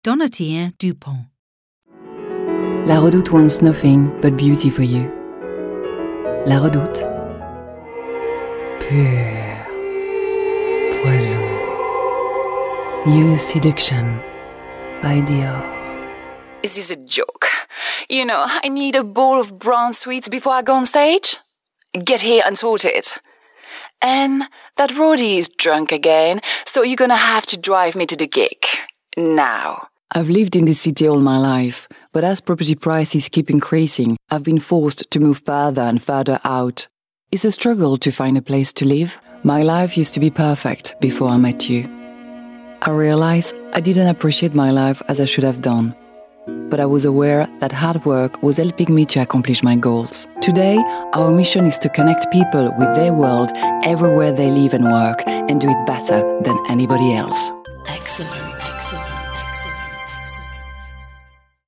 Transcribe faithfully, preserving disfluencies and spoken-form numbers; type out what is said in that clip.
Donatien Dupont. La Redoute wants nothing but beauty for you. La Redoute. Pure. Poison. New Seduction by Dior. Is this a joke? You know, I need a bowl of brown sweets before I go on stage. Get here and sort it. And that roadie is drunk again, so you're gonna have to drive me to the gig. Now. I've lived in this city all my life, but as property prices keep increasing, I've been forced to move further and further out. It's a struggle to find a place to live. My life used to be perfect before I met you. I realized I didn't appreciate my life as I should have done. But I was aware that hard work was helping me to accomplish my goals. Today, our mission is to connect people with their world everywhere they live and work and do it better than anybody else. Excellent.